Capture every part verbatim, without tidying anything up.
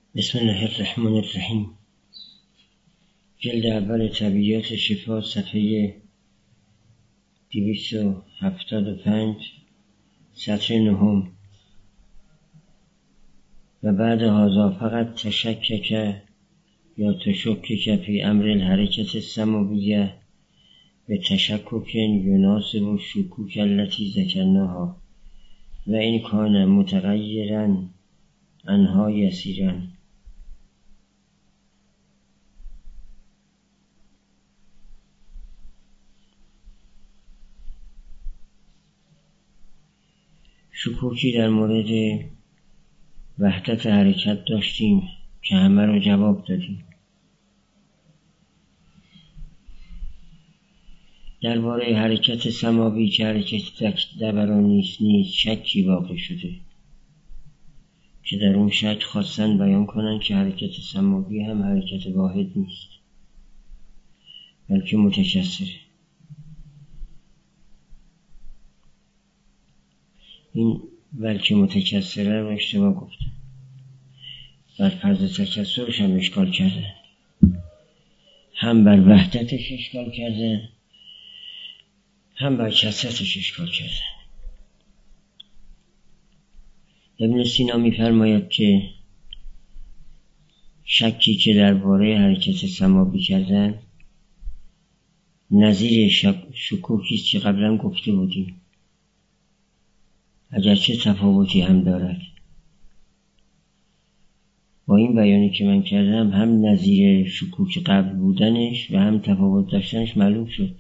بسم الله الرحمن الرحیم. جلد اول طبیعیات شفا، صفحه دویست و هفتاد و پنج، سطر نهم. و بعد هذا فقط تشکک یا تشکک فی امر الحرکت السماویه به تشکک یناسب و شکوک التي ذکرناها و این کان متغیرا عنها یسیرا. شکوکی در مورد وحدت حرکت داشتیم که همه رو جواب دادیم. درباره حرکت سماوی که حرکت دورانی نیست شکی واقع شده که در اون شک خواستن بیان کنن که حرکت سماوی هم حرکت واحد نیست بلکه متکثره. این بلکه متکثره رو اشتباه گفتن، بر فرض تکثرش هم اشکال کرده، هم بر وحدتش اشکال کرده هم بر کثرتش اشکال کرده. ابن سینا می‌فرماید که شکی که درباره حرکت سماوی کردن نظیر شکوکی است که قبلا گفته بودیم، اگرچه تفاوتی هم دارد. با این بیانی که من کردم هم نظیر شکوک قبل بودنش و هم تفاوت داشتنش معلوم شد.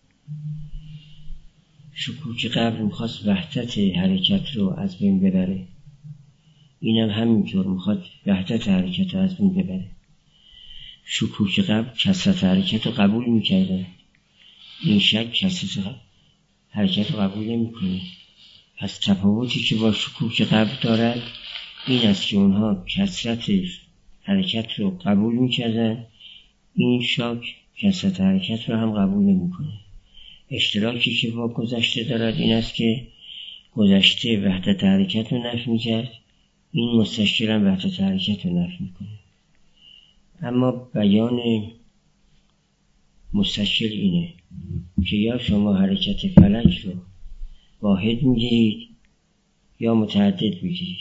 شکوک قبل میخواست وحدت حرکت رو از بین ببره، اینم هم همینطور میخواد وحدت حرکت رو از بین ببره. شکوک قبل کثرت حرکت رو قبول میکرده، این شک کثرت حرکت رو قبول نمیکنه. پس تفاوتی که با شکوک قبل دارد این است که اونها کثرت حرکت رو قبول میکردن، این شک کثرت حرکت رو هم قبول نمیکنه. اشتراکی که با گذشته دارد این است که گذشته وحدت حرکت رو نفی میکرد، این مستشکل هم وحدت حرکت رو نفی میکنه. اما بیان مستشکل اینه که یا شما حرکت فلک رو واحد میگیرید یا متعدد میگیرید.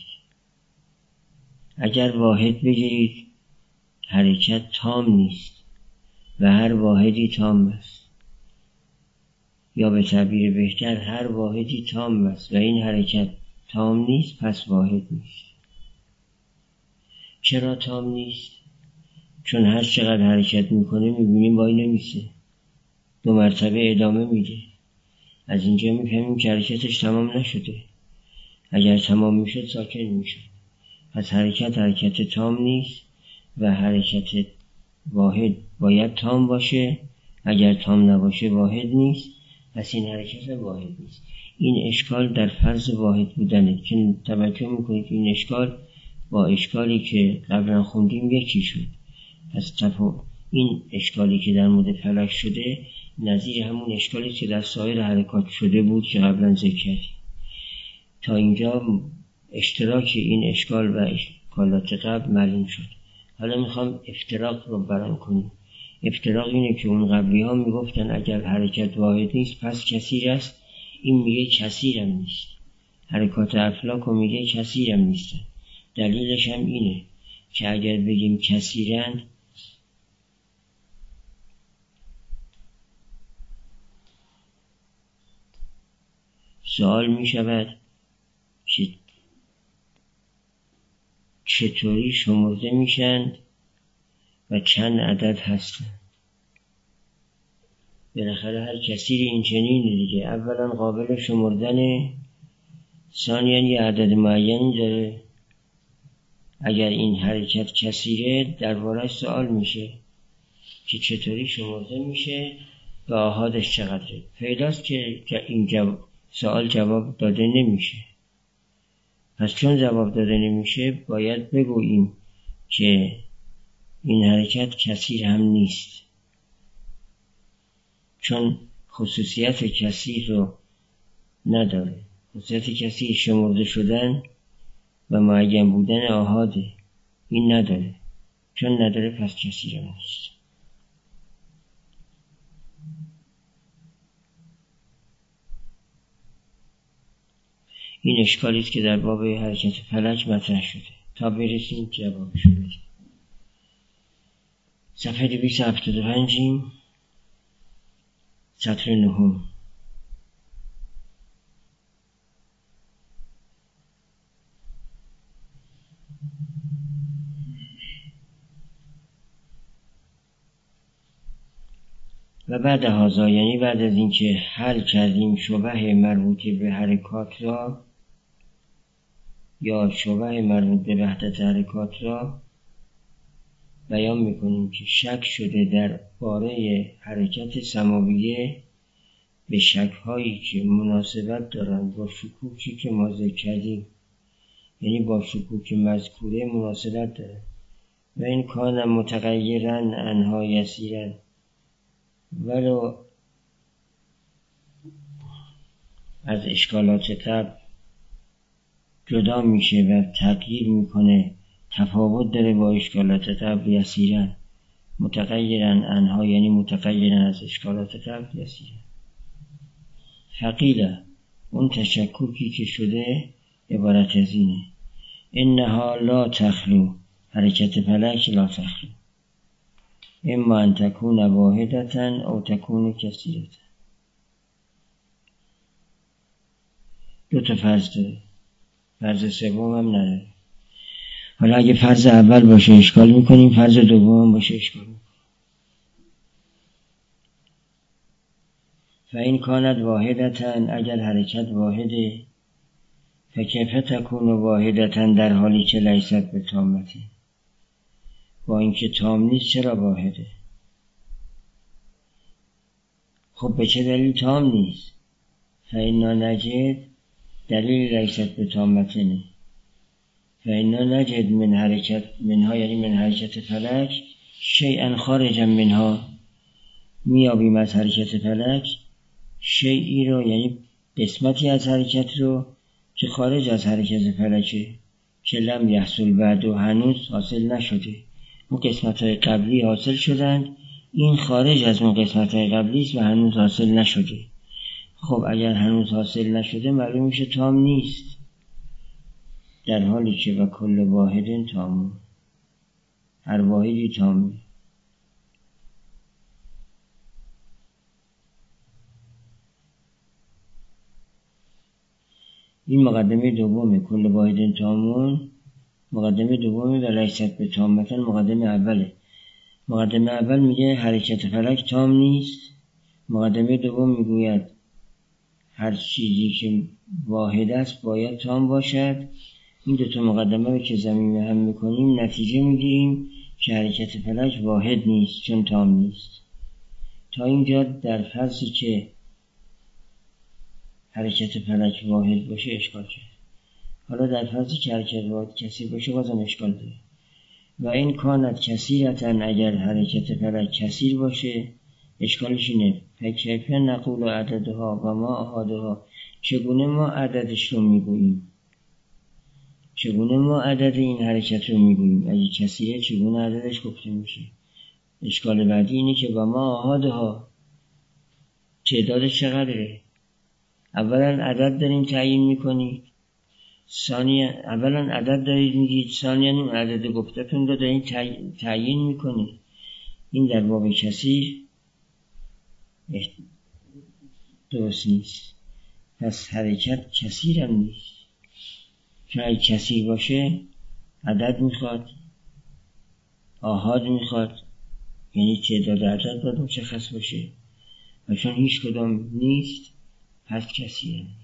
اگر واحد بگیرید حرکت تام نیست و هر واحدی تام است، یا به تعبیر بهتر هر واحدی تام است و این حرکت تام نیست، پس واحد نیست. چرا تام نیست؟ چون هر چقدر حرکت میکنه میبینیم وای نمیسه، دو مرتبه ادامه میده. از اینجا میفهمیم که حرکتش تمام نشده، اگر تمام میشد ساکن میشد. پس حرکت حرکت تام نیست و حرکت واحد باید تام باشه، اگر تام نباشه واحد نیست، پس این حرکت واحد نیست. این اشکال در فرض واحد بودنه که توجه میکنید این اشکال با اشکالی که قبلا خوندیم یکی شد. پس تفا... این اشکالی که در مورد فلک شده نظیر همون اشکالی که در سایر حرکات شده بود که قبلا ذکر کردیم. تا اینجا اشتراک این اشکال و اشکالات قبل معلوم شد. حالا میخوام افتراق رو بیان کنیم. افتراق اینه که اون قبلی ها میگفتن اگر حرکت واحد نیست پس کثیر است، این میگه کثیرم نیست. حرکات افلاک رو میگه کثیرم نیستن. دلیلش هم اینه که اگر بگیم کثیرن سوال می شود که چطوری شمرده میشن و چند عدد هستن. بالاخره هر کثیر این چنینه دیگه، اولا قابل شمردنه، ثانیاً یه عدد معینی داره. اگر این حرکت کثیره درباره‌اش سوال میشه که چطوری شمرده میشه و آحادش چقدره. پیداست که این جواب سوال جواب داده نمیشه. پس چون جواب داده نمیشه باید بگوییم که این حرکت کثیر هم نیست، چون خصوصیت کثیر رو نداره. خصوصیت کثیر شمرده شدن و معین بودن آحاده. این نداره. چون نداره پس کثیر هم نیست. این اشکالی است که در باب حرکت فلک مطرح شده تا برسیم جوابش رو بدیم. صفحه دویست و هفتاد و پنج سطر نهم. و بعد هذا، یعنی بعد از اینکه حل کردیم شبه مربوط به حرکات را یا شبه مربوط به وحدت حرکات را، بیان میکنیم که شک شده در باره حرکت سماویه به شک هایی که مناسبت دارند با شکوکی که ما ذکر کردیم، یعنی با شکوک مذکوره مناسبت دارند. و این کان متغیرا عنها یسیرا، ولو از اشکالات قبل جدا میشه و تغییر میکنه، تفاوت داره با اشکالات قبل. یسیرا متغیرا عنها یعنی متغیرا از اشکالات قبل. یسیرا فقیله، اون تشککی که شده عبارت از اینه: انها لا تخلو، حرکت فلک لا تخلو، اما ان تکون واحدتا او تکون کثیرتا. دو تا فرض داره، فرض سوم هم نداره. حالا اگه فرض اول باشه اشکال میکنیم، فرض دوم باشه اشکال میکنیم. فإن کانت واحدتا، اگر حرکت واحده، فکیف تکون واحدتا، در حالی که لیست به تامتی، با اینکه تام نیست چرا واحده؟ خب به چه دلیل تام نیست؟ فإنا نجد، دلیل لیست به تامتنه. فإنا نجد من حرکت منها، یعنی من حرکت فلک، شیئا خارجا منها، میابیم از حرکت فلک شیئی رو، یعنی قسمتی از حرکت رو که خارج از حرکت فلکه، که لم یحصل بعد و هنوز حاصل نشده. اون قسمت های قبلی حاصل شدند، این خارج از اون قسمت های قبلی است و هنوز حاصل نشده. خب اگر هنوز حاصل نشده معلوم میشه تام نیست، در حالی که و کل واحد تام، هر واحدی تامه. این مقدمه دومه، کل واحد تامون مقدمه دومه و لیست به تامتن مقدمه اوله. مقدمه اول میگه حرکت فلک تام نیست، مقدمه دوم میگوید هر چیزی که واحد است باید تام باشد. این دو تا مقدمه رو که ضمیمه هم میکنیم نتیجه میگیریم که حرکت فلک واحد نیست چون تام نیست. تا اینجا در فرضی که حرکت فلک واحد باشه اشکال کرد. حالا در فرضی که حرکت واحد کثیر باشه بازم اشکال داره. و این کانت کثیرتا، اگر حرکت فلک کثیر باشه اشکالش اینه: فکیف نقول عددها و ما احادها، چگونه ما عددش رو میگوییم، چگونه ما عدد این حرکت رو میگوییم؟ اگه کثیره چگونه عددش گفته میشه؟ اشکال بعدی اینه که و ما احادها، تعدادش چقدره؟ اولا عدد داریم تعیین میکنید، ثانیا اولا عدد دارید میگید، ثانیا این عدد گفتتون رو دارید تعیین میکنید. این در باب کثیر درست نیست. پس حرکت کثیر هم نیست، چون اگه کثیر باشه عدد میخواد، آحاد میخواد، یعنی تعداد عدد باید مشخص باشه، و چون هیچ کدام نیست پس کثیر نیست.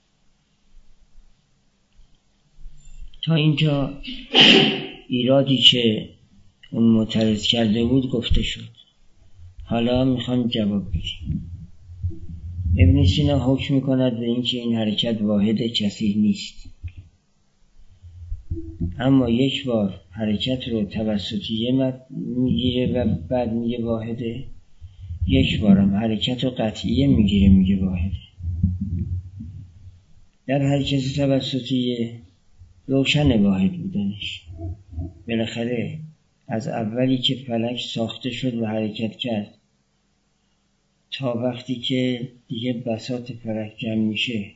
تا اینجا ایرادی که اون معترض کرده بود گفته شد. حالا میخوام جواب بدیم. ابن سینا حکم میکند به اینکه این حرکت واحد کثیر نیست، اما یک بار حرکت رو توسطیه میگیره و بعد میگه واحده، یک بارم حرکت رو قطعیه میگیره میگه واحده. در حرکت توسطیه روشن واحد بودنش، بالاخره از اولی که فلک ساخته شد و حرکت کرد تا وقتی که دیگه بساط فلک جمع میشه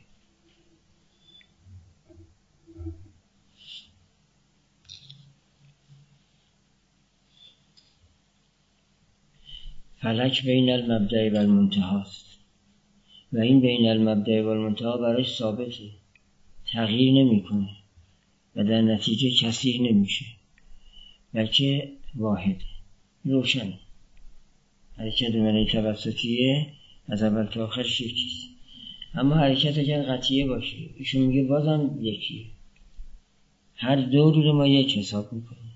فلک بین المبدأ و المنتهی است و این بین المبدأ و المنتهی براش ثابته، تغییر نمیکنه و در نتیجه کثیر نمیشه، بلکه واحده، روشنه. حرکت منحنی توسطیه از اول تا آخرش یکیست. اما حرکت اگر قطعیه باشه ایشون میگه بازم یکیه، هر دور رو ما یک حساب میکنیم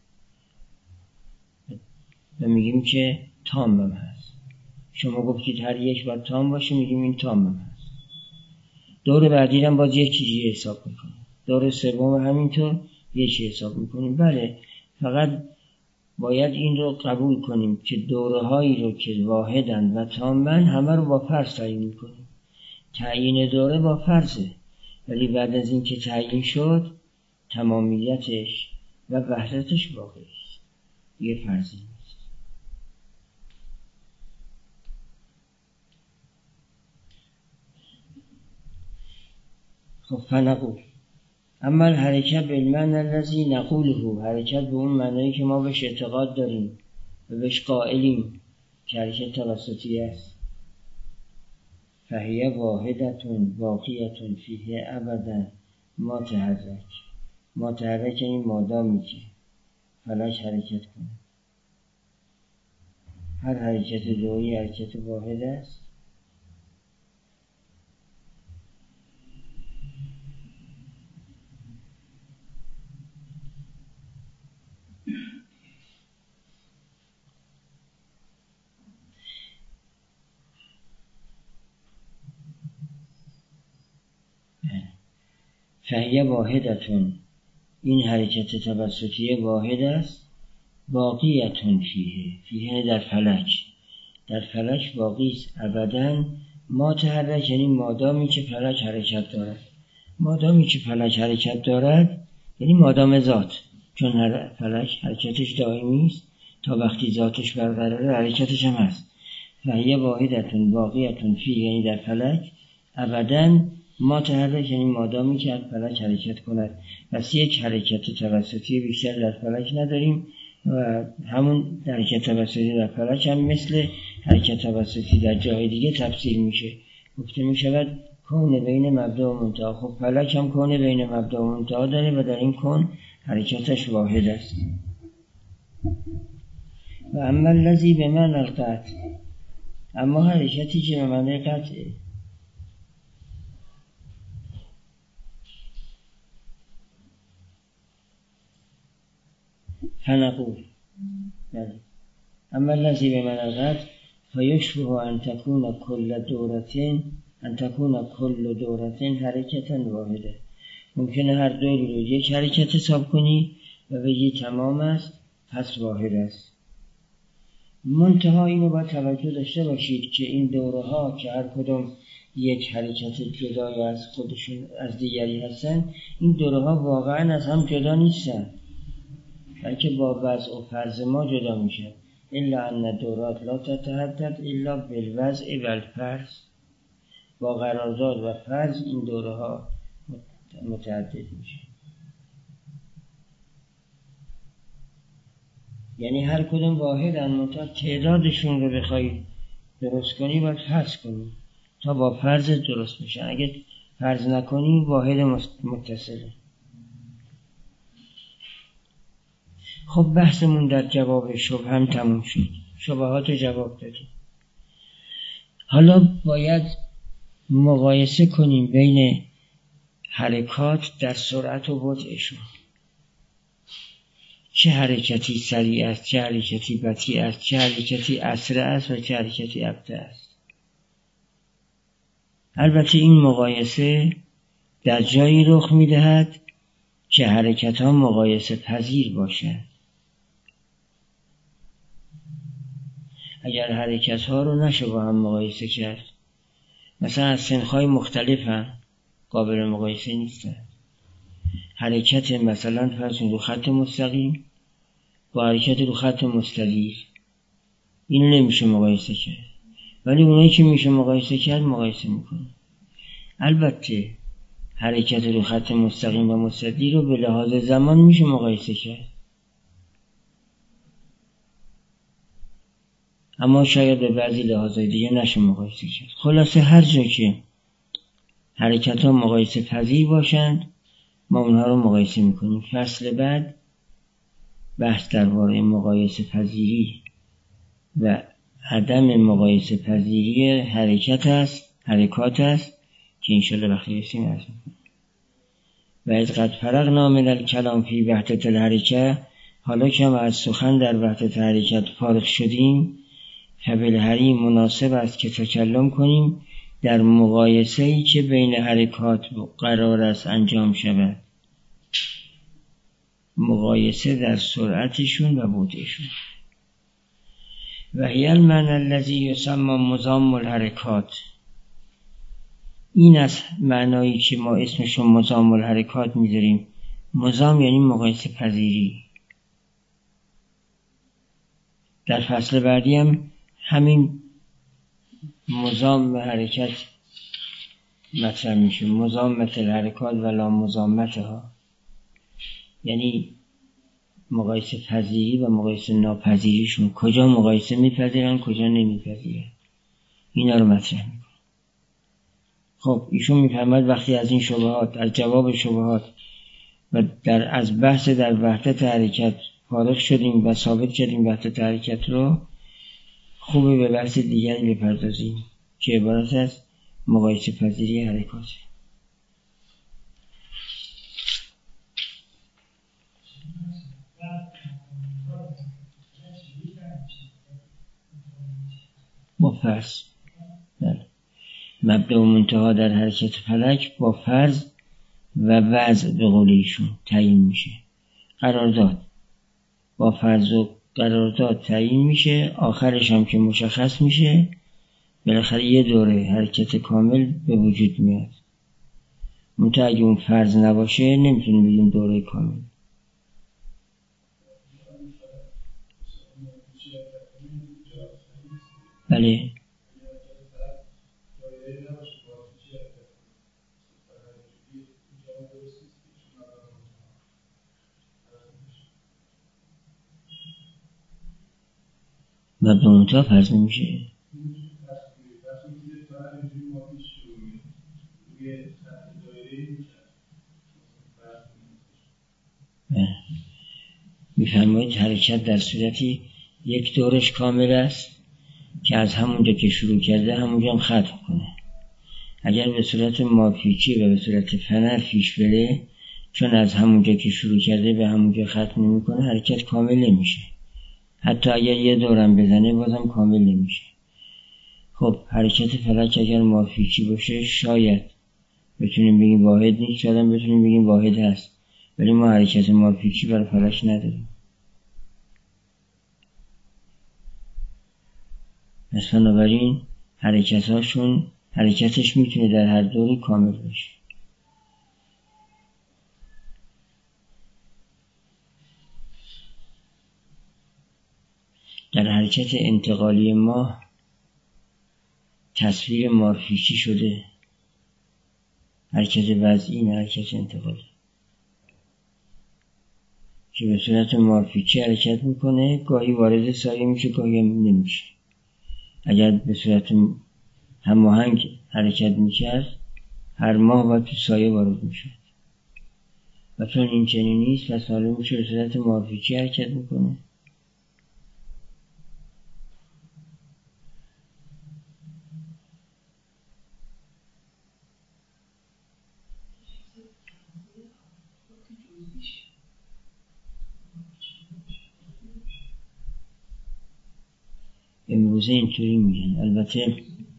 و میگیم که تام هم هست. شما گفتید هر یک باید تام باشه، میگیم این تام هم هست. دور بعدی هم باز یکی حساب میکنیم، دور سوم همینطور یکی حساب میکنیم. بله، فقط باید این رو قبول کنیم که دوره هایی رو که واحدن و تامن همه رو با فرض تعیین میکنیم. تعیین دوره با فرضه، ولی بعد از این که تعیین شد تمامیتش و وحدتش باقی است، یه فرضی نیست. خب فنقول اما الحرکت بالمعنی الذی نقوله، حرکت به اون معنی که ما بهش اعتقاد داریم و بهش قائلیم که حرکت توسطی است. فهیه واحدتون باقیتون فیه ابدا ما تحرک. ما تحرک این مادامی که فلک حرکت کنه. هر حرکت دویی حرکت واحد است. فهیه واحدتون، این حرکت توسطی واحد است. باقیتون فیه، فیه در فلک، در فلک باقی است ابدا. ما تحرک یعنی مادامی که فلک حرکت دارد. مادامی که فلک حرکت دارد یعنی مادام ذات، چون فلک حرکتش دائمی است تا وقتی ذاتش برقراره حرکتش هم هست. فهیه واحدتون باقیتون فیه یعنی در فلک ابدا. ما تحرک یعنی مادامی که فلک حرکت کند. پس یک حرکت توسطی بیشتر در فلک نداریم و همون حرکت توسطی در فلک هم مثل حرکت توسطی در جای دیگه تفسیر میشه، گفته میشود کون بین مبدا و منتهی. خب فلک هم کون بین مبدا و منتهی داره و در این کون حرکتش واحد است. و اما الذی بمعنی القطع، اما حرکتی که به معنی قطعه. فنقول اما الذی بمعنی القطع فیشبه ان تکون کل دورتین ان تکون کل دورتین حرکتا واحده. ممکنه هر دوری رو یک حرکت حساب کنی و بگی تمام است پس واحد است. منتها اینو باید توجه داشته باشید که این دوره ها که هر کدوم یک حرکت جدای از خودشون از دیگری هستن، این دوره ها واقعا از هم جدا نیستن، بلکه با وضع و فرض ما جدا میشن. الا ان دورات لا تتحدد الا بالوضع و الفرض. با قرارداد و فرض این دوره ها متعدد میشه. یعنی هر کدوم واحد انمتا تعدادشون رو بخوای درست کنی باید فرض کنی تا با فرض درست میشن. اگه فرض نکنی واحد متصله. خب بحثمون در جواب شبه هم تموم شد، شبهات رو جواب دادیم. حالا باید مقایسه کنیم بین حرکات در سرعت و بطئشون. چه حرکتی سریع است، چه حرکتی بطیء است، چه حرکتی اسرع است و چه حرکتی ابطأ است. البته این مقایسه در جایی رخ می‌دهد که حرکت ها مقایسه پذیر باشد. اگر حرکت ها رو نشه با هم مقایسه کرد، مثلا از سنخ‌های مختلف هم قابل مقایسه نیستن. حرکت مثلا فرض رو خط مستقیم با حرکت رو خط مستدیر، اینو نمیشه مقایسه کرد، ولی اونایی که میشه مقایسه کرد مقایسه میکنه. البته حرکت رو خط مستقیم و مستدیر رو به لحاظ زمان میشه مقایسه کرد، اما شاید به بعضی لحاظهای دیگه نشه مقایسه کرد. خلاصه هر جا که حرکت ها مقایسه پذیر باشند ما اونها رو مقایسه میکنیم. فصل بعد بحث درباره مقایسه پذیری و عدم مقایسه پذیری حرکت است حرکات است که انشالله وقتی رسیم عرض میکنیم. و از قد فرغنا من الکلام فی وحدت الحرکه، حالا که ما از سخن در وحدت حرکت فارغ شدیم، فبالحریم مناسب است که تکلم کنیم در مقایسه‌ای که بین حرکات قرار است انجام شود، مقایسه در سرعتشون و بودشون. و هی المعنی الذی یسمى مضام الحرکات، این است معنایی که ما اسمشو مضام الحرکات میذاریم. مضام یعنی مقایسه پذیری. در فصل بعدی هم همین مضام حرکت مطرح میشه، مضامت الحرکات ولا مضامتها، یعنی مقایسه پذیری و مقایسه ناپذیریشون، کجا مقایسه میپذیرن کجا نمیپذیرن، اینا رو مطرح میکنه. خب ایشون میفرماید وقتی از این شبهات، از جواب شبهات و در از بحث در وحدت حرکت فارغ شدیم و ثابت کردیم وحدت حرکت رو، خوبه به بحث دیگری بپردازیم که عبارت از مقایسه پذیری حرکات. با فرض مبدأ و منتها در حرکت فلک با فرض و وضع به قول ایشون تعیین میشه. قرارداد با فرض و قرارداد تعیین میشه، آخرش هم که مشخص میشه بالاخره یه دوره حرکت کامل به وجود میاد. منتها اگه اون فرض نباشه نمیتونیم بگیم دوره کامل. بله مبدأ منتها فرض نمیشه. میفرمایید حرکت در صورتی یک دورش کامل است که از همونجا که شروع کرده همونجا هم ختم کنه. اگر به صورت ماپیچی و به صورت فنر پیش بره، چون از همونجا که شروع کرده به همونجا ختم نمیکنه حرکت کامل نمیشه. حتی اگر یه دورم بزنه بازم کامل نمیشه. خب حرکت فلک اگر ماپیچی باشه شاید بتونیم بگیم واحد نیست، شاید هم بتونیم بگیم واحد هست، ولی ما حرکت ماپیچی برای فلک نداریم. پس بنابراین حرکتاشون حرکتش میتونه در هر دوری کامل باشه. در حرکت انتقالی ما تصویر مارپیچی شده، حرکت وضعی نه حرکت انتقالی که به صورت مارپیچی حرکت میکنه، گاهی وارد سایه میشه گاهی هم نمیشه. اگر به صورت هماهنگ حرکت میکرد هر ماه باید تو سایه وارد میشد و چون این چنین نیست پس معلوم میشه به صورت مارپیچی حرکت میکنه. امروزه اینطوری میگن. البته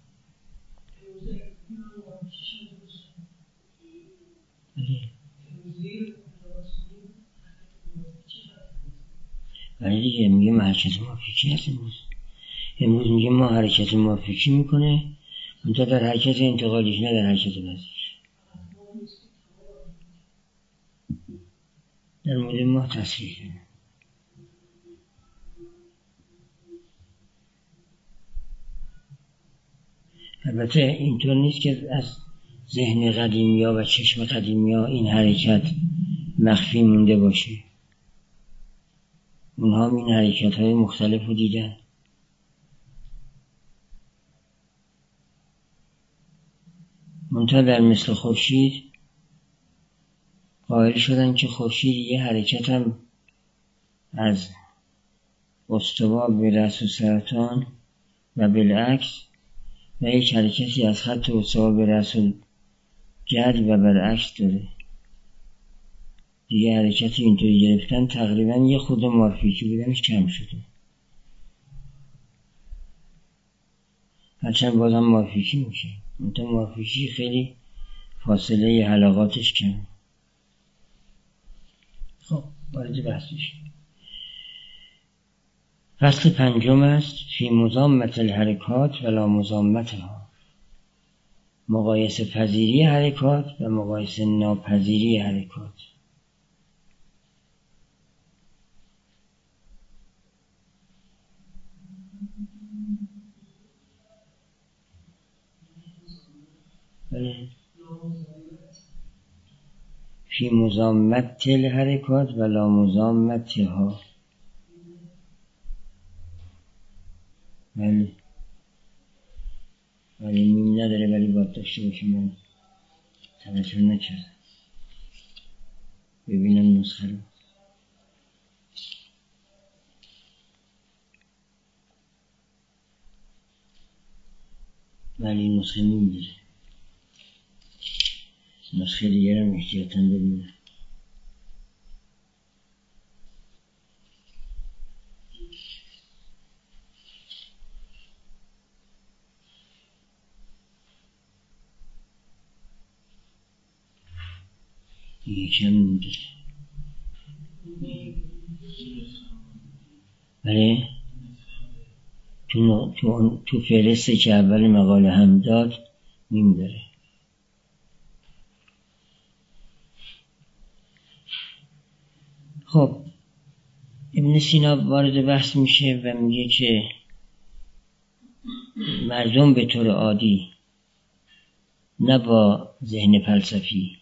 ولی دیگه میگه ما حرکت مافیکی هست. امروز امروز میگه ما حرکت مافیکی میکنه منتها در حرکت انتقالیش نه در حرکت وضعیش. در مورد ما تصریح کنه البته اینطور نیست که از ذهن قدیمیا و چشم قدیمیا این حرکت مخفی مونده باشه. اونها هم این حرکت های مختلف رو دیدن. منتها در مثل خورشید قائل شدن که خورشید یه حرکت هم از استوا به رأس و سرطان و بالعکس و یک حرکتی از خط استوا به رأس و گرد و برعکس داره. دیگه حرکتی اینطوری گرفتن تقریبا یه خود مارفیکی بودنش کم شده، هرچند بازم مارفیکی میشه، منتها مارفیکی خیلی فاصله حلقاتش کم. خب وارد بحث میشیم. فصل پنجم است فی مضامة الحرکات و لا مضامتها، مقایسه پذیری حرکات و مقایسه ناپذیری حرکات. بله. فی مضامة الحرکات و لا مضامتها. بله ولی میم نداره، ولی باید داشته باشیم. من توجه نکردم. ببینم نسخه رو. ولی نسخه میم داره. نسخه دیگه رو احتیاطاً ببینم. یکم مونده. بله تو تو تو فهرسته که اول مقاله هم داد میم داره. خب ابن سینا وارد بحث میشه و میگه که مردم به طور عادی نه با ذهن فلسفی،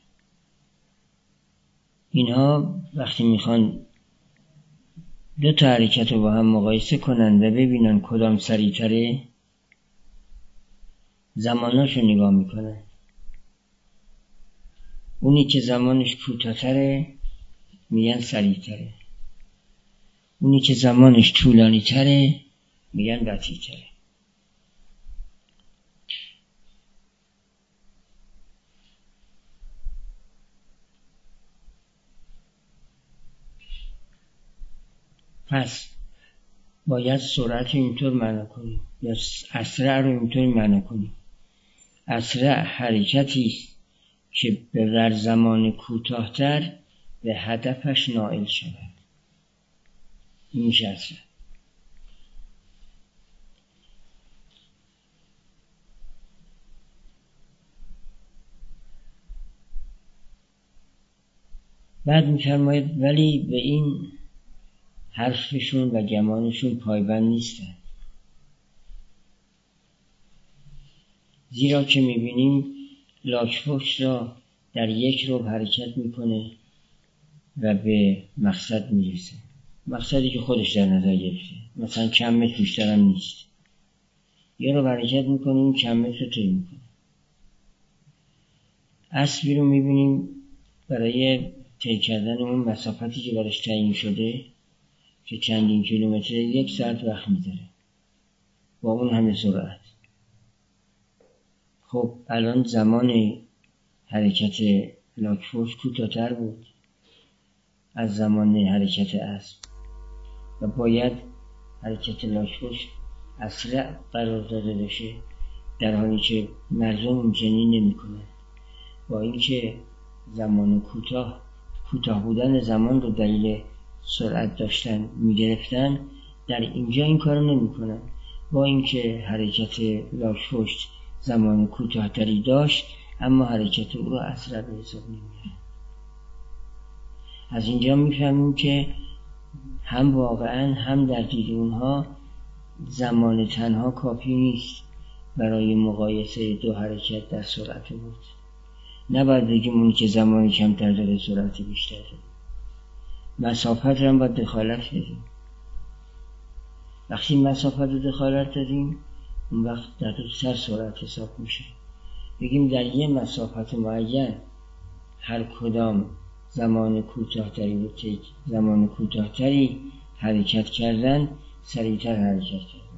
اینها وقتی میخوان دو تا حرکت رو با هم مقایسه کنن و ببینن کدام سریع‌تره، زماناشو نگاه میکنن. اونی که زمانش کوتاه‌تره میگن سریع‌تره، اونی که زمانش طولانی‌تره میگن بطی‌تره. پس باید سرعت رو اینطور معنا کنیم یا اسرع رو اینطور معنا کنیم. اسرع حرکتی است که به زمان کوتاه‌تر به هدفش نائل شود. این میشه اسرع. بعد می‌فرماید ولی به این حرفشون و گمانشون پایبند نیستن، زیرا که میبینیم لاک‌پشت را در یک رو حرکت میکنه و به مقصد میرسه، مقصدی که خودش در نظر گرفته، مثلا چند متر بیشتر هم نیست، یه رو حرکت میکنیم چند متر رو طی میکنه. اسبی رو میبینیم برای طی کردن اون مسافتی که براش تعیین شده که چندین کیلومتر یک ساعت وقت می‌ذاره با اون همه سرعت. خب الان زمان حرکت لاک‌پشت کوتاه‌تر بود از زمان حرکت اسب و باید حرکت لاک‌پشت اسرع قرار داده بشه، در حالی که مردم این چنین نمی‌کنن. با اینکه زمان کوتاه کوتاه بودن زمان رو دلیل سرعت داشتن میگرفتن، در اینجا این کارو نمیکنن. با اینکه حرکت لاک‌پشت زمان کوتاه‌تری داشت اما حرکت او رو اسرع به حساب نمیارن. از اینجا میفهمیم که هم واقعا هم در دید اونها زمان تنها کافی نیست، برای مقایسه دو حرکت در سرعت بود. نباید بگیم اونی که زمان کمتر داره سرعت بیشتر داره. مسافت رو هم باید دخالت بدیم. وقتی مسافت رو دخالت دادیم اون وقت دقیق‌تر سرعت حساب میشه. بگیم در یه مسافت معین هر کدام زمان کوتاه‌تری رو طی زمان کوتاه‌تری حرکت کردن سریعتر حرکت کردن.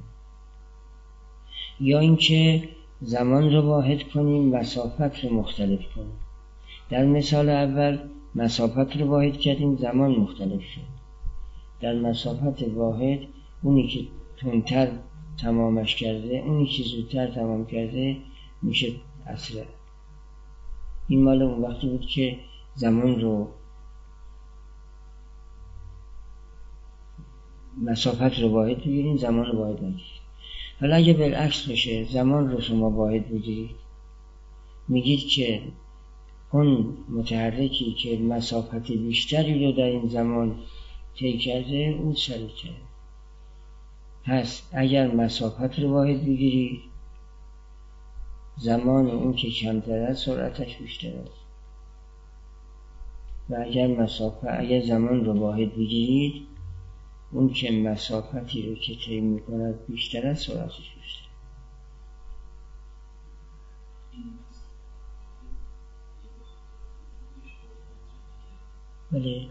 یا اینکه زمان رو واحد کنیم مسافت رو مختلف کنیم. در مثال اول مسافت رو واحد کردیم زمان مختلف شد. در مسافت واحد اونی که تندتر تمامش کرده اونی که زودتر تمام کرده میشه اسرع. این مال اون وقتی بود که زمان رو مسافت رو واحد بگیریم زمان رو واحد نگیریم. حالا اگه بالعکس بشه زمان رو شما واحد بگیرید میگید که اون متحرکی که مسافت بیشتری رو در این زمان طی کرده اون سریع‌تره. پس اگر مسافت رو واحد بگیرید زمان اون که کمتر است سرعتش بیشتر است. و اگر مسافت اگر زمان رو واحد بگیرید اون که مسافتی رو که طی می‌کند بیشتر است سرعتش بیشتر. بله.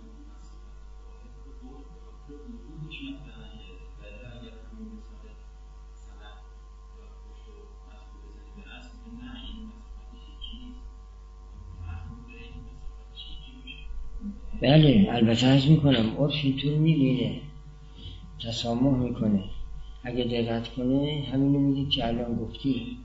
بله البته عرض میکنم عرف اینطور میبینه تسامح میکنه. اگه دقت کنه همینو میگه که الان گفتی.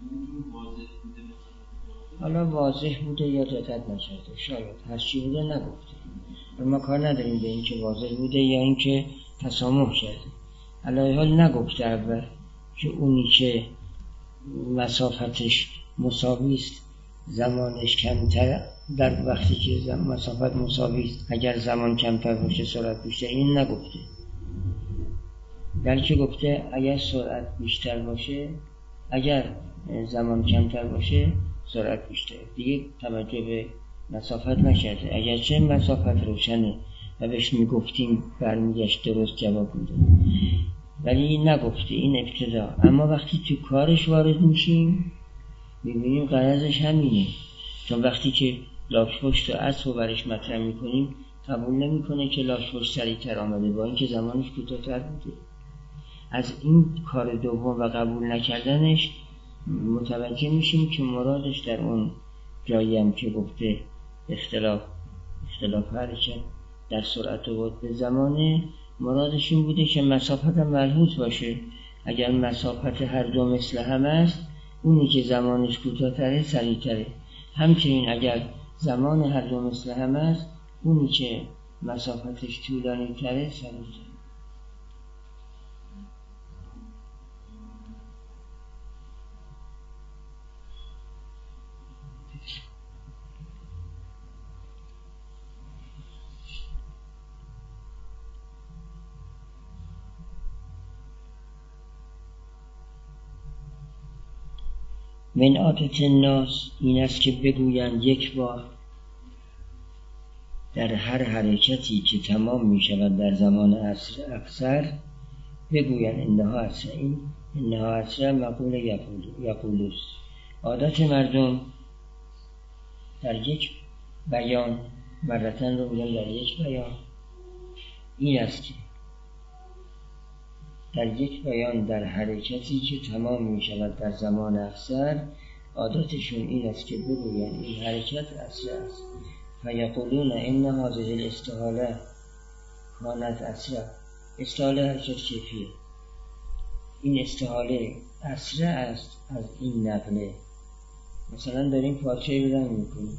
حالا واضح بوده یا دقت نکرده شاید هرچی بوده نگفته. ما کار نداریم به این که واضح بوده یا این که تسامح کرده. علی حال نگفته اول که اونی که مسافتش مساوی است زمانش کمتر در وقتی که مسافت مساوی است اگر زمان کمتر باشه سرعت بیشتر. این نگفته، بلکه گفته اگر سرعت بیشتر باشه اگر زمان کمتر باشه سرعت بیشتر. دیگه توجه به مسافت نکرده. اگرچه مسافت روشنه و بهش میگفتیم برمیگشت درست جواب میده ولی نگفته. این ابتدا. اما وقتی تو کارش وارد میشیم میبینیم غرضش همینه. چون وقتی که لاک پشت و اسب رو برش مطرح میکنیم قبول نمیکنه که لاک پشت سریعتر آمده با اینکه زمانش کوتاه‌تر بوده. از این کار دوم و قبول نکردنش متوجه میشیم که مرادش در اون جایی هم که گفته اختلاف اختلاف حرکت در سرعت و به زمانه مرادش این بوده که مسافت هم ملحوظ باشه. اگر مسافت هر دو مثل هم است اونی که زمانش کوتاه‌تره سریعتره. همچنین اگر زمان هر دو مثل هم است اونی که مسافتش طولانی تره سریعتره. من عادت الناس این است که بگویند یک بار در هر حرکتی که تمام می شود در زمان عصر اکثر بگویند انها عصر. این انها عصر مقول یقولوس. عادت مردم در یک بیان مرتن رو میگن در یک بیان این است که در یک بیان در حرکتی که تمام می شود در زمان اکثر عادتشون این است که بگویند این حرکت عصر است. فیقولون ان هذه الاستحاله کانت عصر. استحاله حرکت کیفیه. این استحاله عصر است از این نقله. مثلا داریم پارچه رو رنگ میکنیم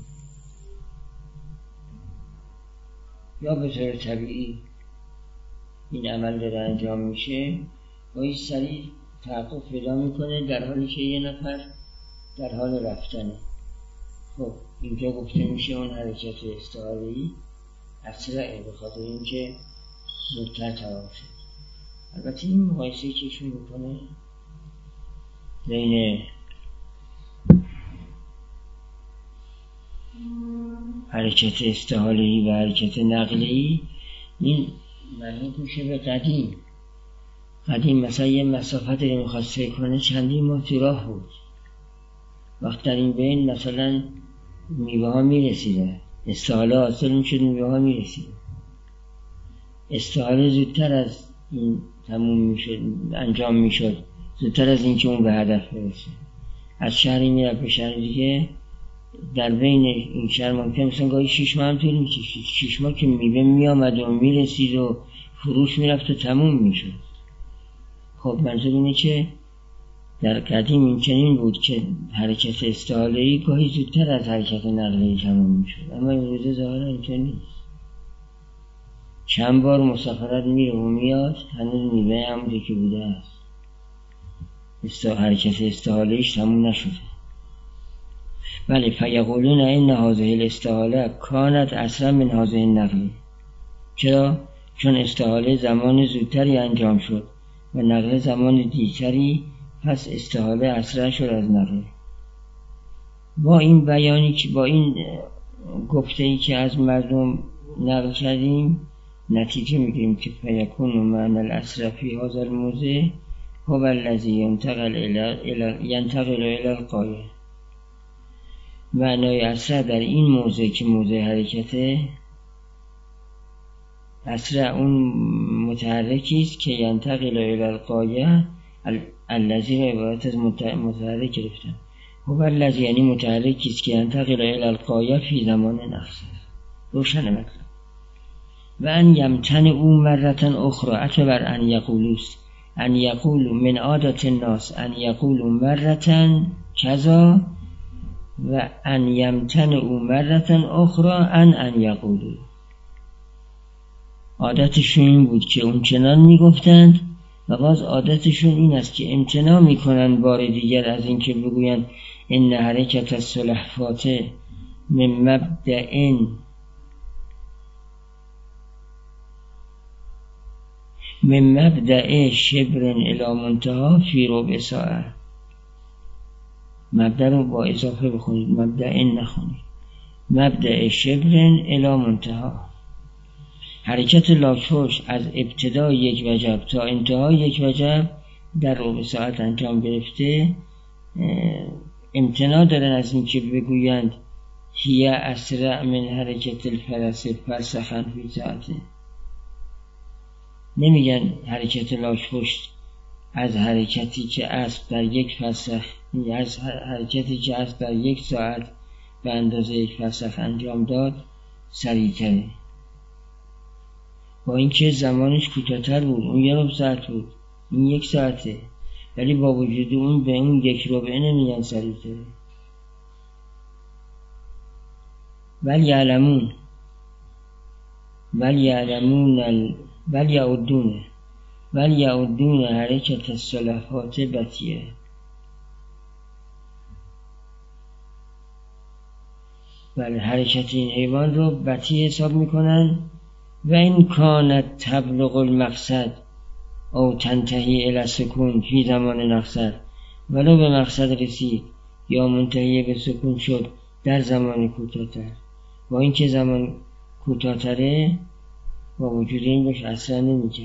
یا به طور طبیعی این عمل داره انجام میشه گاهی سریع توقف پیدا میکنه در حالی که یه نفر در حال رفتنه. خب اینجا گفته میشه اون حرکت استحاله‌ای اسرعه به خاطر اینکه زودتر تمام شد. البته این مقایسه‌ای که ایشون میکنه بین حرکت استحاله‌ای و حرکت نقله‌ای، این مربوط میشه به قدیم. قدیم مثلا یه مسافت رو میخواست طی کنه چندین ماه تو راه بود، وقت در این بین مثلا میوه ها میرسیده، استحاله حاصل میشد، میوه ها میرسیده. استحاله زودتر از این تموم میشد، انجام میشد، زودتر از این که اون به هدف برسه. از شهری میرفت به شهر دیگه، در بین این شهر ممکن مثلا گاهی شیش ماه هم طول میکشید، شیش ماه که میوه میامد و میرسید و فروش میرفت و تموم میشد. خب منظور اینه که در قدیم این چنین بود که حرکت استحاله‌ای گاهی زودتر از حرکت نقله‌ای تموم میشد، اما امروزه ظاهرا اینطور نیست. چند بار مسافرت میره و میاد، هنوز میوه همونطور که بوده است، حرکت استحاله‌ایش تموم نشده. بله، فیقولون ان هذه الاستحاله کانت اسرع من هذه النقله. چرا؟ چون استحاله زمان زودتری انجام شد و نقله زمان دیرتری، پس استحاله اسرع شد از نقله. با این بیانی که با این گفته ای که از مردم نقل کردیم، نتیجه میگیریم که فیکون معنی الاسرع فی هذا الموضع هو الذی ینتقل الی ینتقل الی الغایه. معنای اسرع در این موضع که موضع حرکته، اسرع اون متحرکی است که ینتقل الی الغایه، الذی را عبارت از متحرک گرفتن. هو الذی یعنی متحرکی است که ینتقل الی الغایه فی زمان نقص. روشن مطلب. و ان یمتن او مرتن اخرى، عطف بر ان یقولوست. ان یقولو من عادت الناس ان یقولو مرتن کذا و ان یمتن او مرتن اخرى ان ان یقولو. عادتشون این بود که اون چنان میگفتند و باز عادتشون این است که امتناع میکنند بار دیگر از اینکه بگویند ان حرکت السلحفات من مبدأ من مبدأ شبر الی منتهى فی ربع ساعه. مبدأ رو با اضافه بخونید، مبدأ نخونید. مبدأ شبر الی منتهى، حرکت لاک‌پشت از ابتدای یک وجب تا انتهای یک وجب در ربع ساعت انجام گرفته. امتناع دارن از این که بگویند هی اسرع من حرکت الفرس فرسخا فی ساعته. نمیگن حرکت لاک‌پشت از حرکتی که اسب در یک فرسخ، از حرکتی که اسب در یک ساعت به اندازه یک فرسخ انجام داد سریع‌تره، با اینکه زمانش کوتاه‌تر بود، اون یه ربع ساعت بود، این یک ساعته، ولی با وجود اون به اون یک ربع نمیگن سریع‌تره. بل یعلمون بل یعلمون ال... بل یعدون بل یعدون حرکت السلحفات بطیئه. بله، حرکت این حیوان رو بطیء حساب میکنن. و این کانت تبلغ المقصد او تنتهی الی سکون فی زمان نقصد، ولو به مقصد رسید یا منتهی به سکون شد در زمان کوتاه‌تر. با اینکه زمان کوتاه‌تره، با وجود این بهش اصلا نمیگه.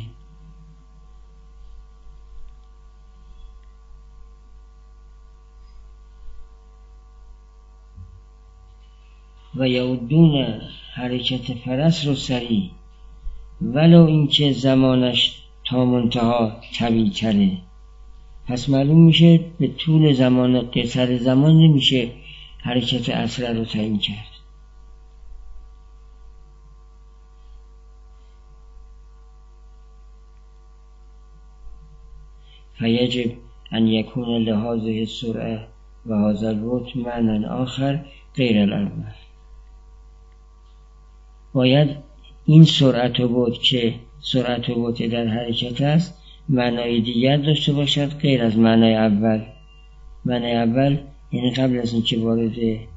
و یعدون حرکت فرس رو سریع، ولو اینکه زمانش تا منتها طویل تره. پس معلوم میشه به طول زمان قصر زمان نمیشه حرکت اسرع رو تعیین کرد. فیجب ان یکون لهذه السرعه و هذا البطء معنی آخر غیر الاول. باید این سرعت و بطء که سرعت و بطء در حرکت است معنای دیگر داشته باشد غیر از معنای اول. معنای اول یعنی قبل از اینکه وارد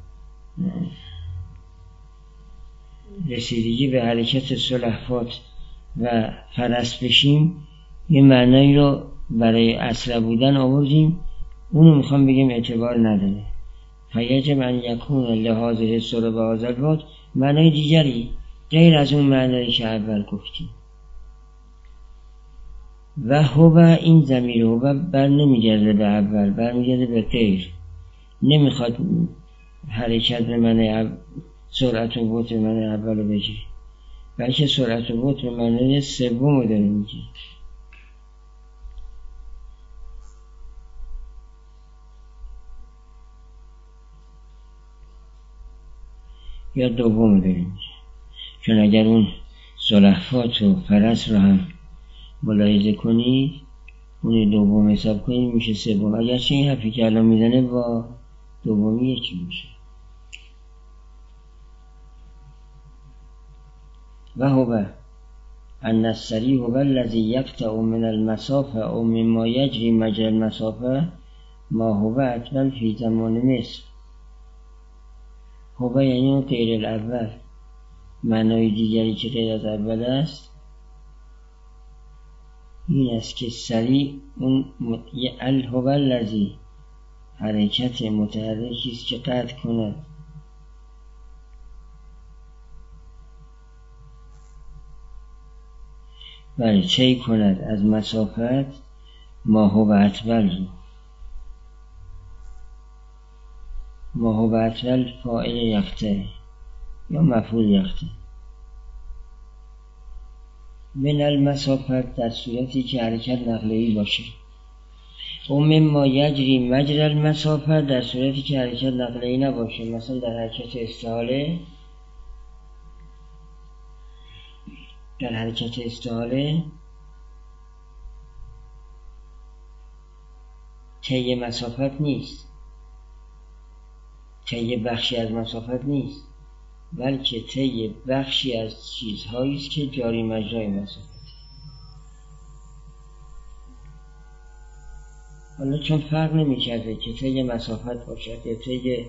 رسیدگی به حرکت سلحفات و فرس بشیم، یه معنایی رو برای اسرع بودن آوردیم اونو میخوام بگیم اعتبار نداره. فیجب ان یکون لحاظ حصول و آزلفات معنای دیگری غیر از اون معنایی که اول گفتیم. و هو این ضمیر هو بر نمیگرده به اول، بر میگرده به غیر. نمیخواد حرکت به معنی سرعت و بطء به معنی اول رو بگیره، بلکه سرعت و بطء به معنی سوم رو داره میگه. یا دوم رو داره میگه. چون اگر اون سلحفات و فرس رو هم ملاحظه کنید، اون دوم حساب کنید میشه سوم. اگرچه این حرفی که الان میزنه با دومی یکی میشه. و هو ان السریع هو الذی یقطع من المسافه او مما یجری مجرى المسافه ما هو اطول فی زمان مثل. هو یعنی اون غیر الاول، معنای دیگری که غیر از اول است این است که سریع اون هو الذی حرکت متحرکی است که قطع کند بله چه کند از مسافت ما هو اطول رو. ما هو اطول فاعل یقطع یا مفعول یقطع. من المسافت در صورتی که حرکت نقله‌ای باشه. و مما یجری مجرى المسافت در صورتی که حرکت نقله‌ای نباشه. مثلا در حرکت استحاله در حرکت استحاله طی مسافت نیست، طی بخشی از مسافت نیست، بلکه طی بخشی از چیزهایی است که جاری مجرای مسافت. حالا چون فرق نمی‌کرده که طی مسافت باشد یا طی